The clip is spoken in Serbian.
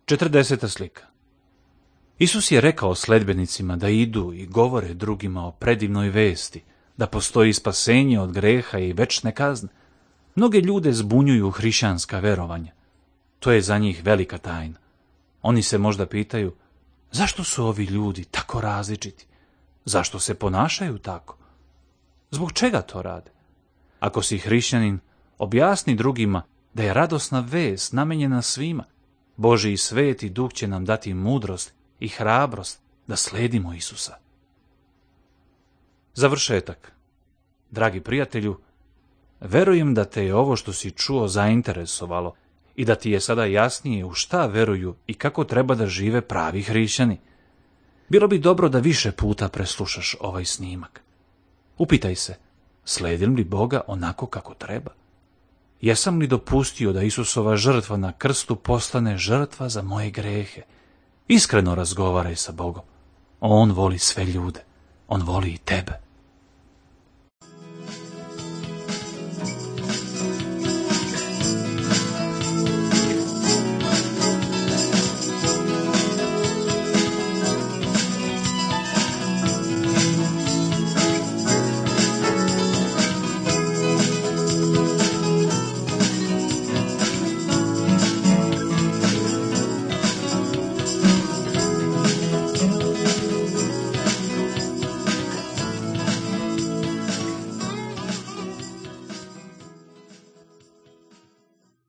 40. slika. Isus je rekao sledbenicima da idu i govore drugima o predivnoj vesti, da postoji spasenje od greha i večne kazne. Mnoge ljude zbunjuju hrišćanska verovanja. To je za njih velika tajna. Oni se možda pitaju, zašto su ovi ljudi tako različiti? Zašto se ponašaju tako? Zbog čega to rade? Ako si hrišćanin, objasni drugima da je radosna vest namenjena svima. Božji sveti duh će nam dati mudrost i hrabrost da sledimo Isusa. Završetak. Dragi prijatelju, verujem da te je ovo što si čuo zainteresovalo i da ti je sada jasnije u šta veruju i kako treba da žive pravi hrišćani. Bilo bi dobro da više puta preslušaš ovaj snimak. Upitaj se, sledim li Boga onako kako treba? Jesam li dopustio da Isusova žrtva na krstu postane žrtva za moje grehe? Iskreno razgovaraj sa Bogom. On voli sve ljude. On voli i tebe.